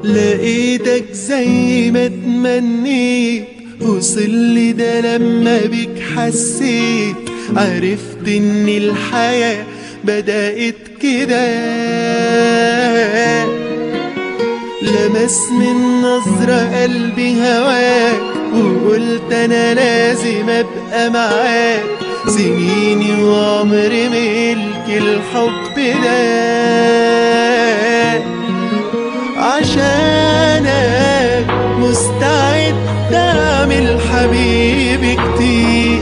لقيتك زي ما تمنيت، وصل لي ده لما بيك حسيت، عرفت ان الحياة بدأت كده. لمسني النظرة قلبي هواك، وقلت انا لازم ابقى معاك، سنيني وعمري ملك الحب ده. عشانك مستعد اعمل حبيبي كتير،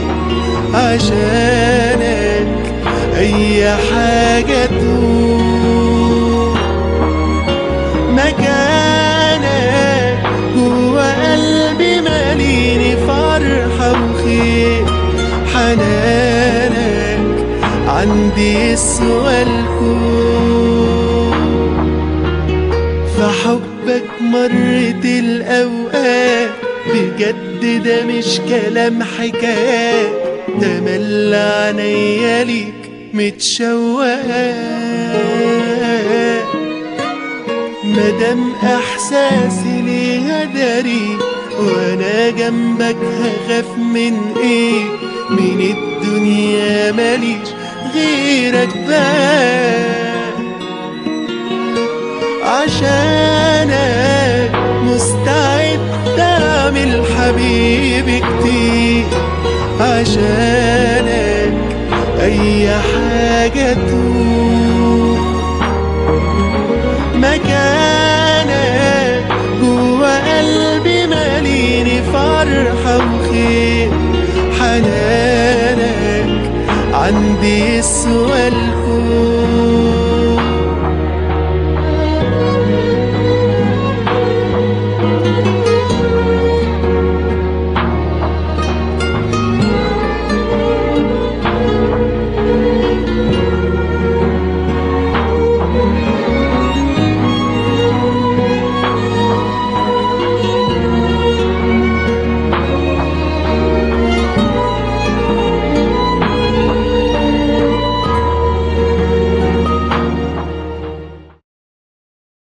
عشانك اي حاجة تقول. مكانك جوا قلبي ماليني فرحة وخير، حنانك عندي يسوى الكون. في حبك مرت الأوقات، بجد ده مش كلام حكايات، تملى عينيا ليك متشوقات. مادام احساسي ليها داري، وانا جنبك هخاف من ايه؟ من الدنيا ماليش غيرك بقى. عشانك مستعد اعمل حبيبي كتير، عشانك اي حاجة تقول. مكانك جوا قلبي ماليني فرحة وخير، حنانك عندي يسوى